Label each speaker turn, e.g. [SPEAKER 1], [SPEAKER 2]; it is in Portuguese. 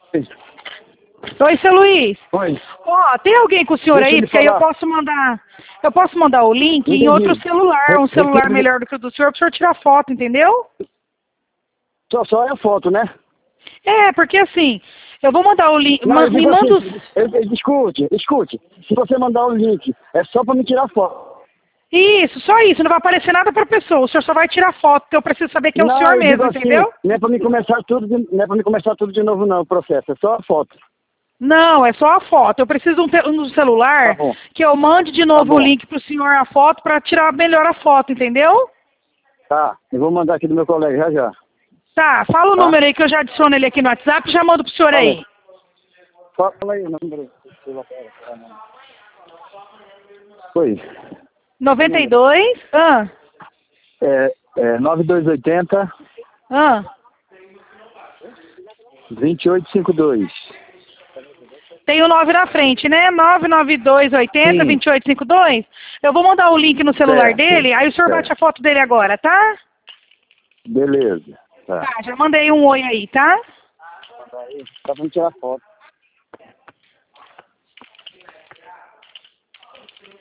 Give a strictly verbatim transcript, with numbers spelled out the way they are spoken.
[SPEAKER 1] Oi, seu Luiz.
[SPEAKER 2] Oi.
[SPEAKER 1] Ó, tem alguém com o senhor
[SPEAKER 2] Deixa
[SPEAKER 1] aí?
[SPEAKER 2] ele
[SPEAKER 1] Porque aí eu
[SPEAKER 2] falar.
[SPEAKER 1] posso mandar... Eu posso mandar o link em
[SPEAKER 2] Entendi.
[SPEAKER 1] outro celular, um
[SPEAKER 2] Eu-
[SPEAKER 1] celular
[SPEAKER 2] eu-
[SPEAKER 1] melhor do que o do senhor, para o senhor tirar foto, entendeu?
[SPEAKER 2] Só, só é a foto, né?
[SPEAKER 1] É, porque assim, eu vou mandar o link...
[SPEAKER 2] Não,
[SPEAKER 1] ma-
[SPEAKER 2] eu
[SPEAKER 1] me
[SPEAKER 2] digo
[SPEAKER 1] manda
[SPEAKER 2] assim,
[SPEAKER 1] os...
[SPEAKER 2] eu, eu, escute, escute. Se você mandar o link, é só pra me tirar foto.
[SPEAKER 1] Isso, só isso, não vai aparecer nada pra pessoa, o senhor só vai tirar foto, porque eu preciso saber que é o
[SPEAKER 2] Não,
[SPEAKER 1] senhor
[SPEAKER 2] eu digo
[SPEAKER 1] mesmo,
[SPEAKER 2] assim,
[SPEAKER 1] entendeu?
[SPEAKER 2] não é pra me começar tudo de, não é pra me começar tudo de novo não, o processo, é só a foto.
[SPEAKER 1] Não, é só a foto. Eu preciso de um, te- um celular
[SPEAKER 2] Tá bom.
[SPEAKER 1] que eu mande de
[SPEAKER 2] Tá
[SPEAKER 1] novo o
[SPEAKER 2] bom.
[SPEAKER 1] link pro senhor a foto pra tirar melhor a foto, entendeu?
[SPEAKER 2] Tá, eu vou mandar aqui do meu colega já já.
[SPEAKER 1] Tá, fala o
[SPEAKER 2] Tá?
[SPEAKER 1] número aí que eu já adiciono ele aqui no WhatsApp e já mando pro senhor
[SPEAKER 2] Fala
[SPEAKER 1] aí.
[SPEAKER 2] aí. Fala aí o número. Oi.
[SPEAKER 1] noventa e dois, ah,
[SPEAKER 2] É, é nove dois oito zero,
[SPEAKER 1] ah.
[SPEAKER 2] dois oito cinco dois.
[SPEAKER 1] Tem o nove na frente, né? nove nove dois oito zero,
[SPEAKER 2] Sim.
[SPEAKER 1] dois oito cinco dois. Eu vou mandar o link no celular
[SPEAKER 2] Certo.
[SPEAKER 1] dele, aí o senhor bate a
[SPEAKER 2] Certo.
[SPEAKER 1] foto dele agora, tá?
[SPEAKER 2] Beleza. Tá.
[SPEAKER 1] Tá, já mandei um oi aí, tá?
[SPEAKER 2] Tá pra me tirar foto.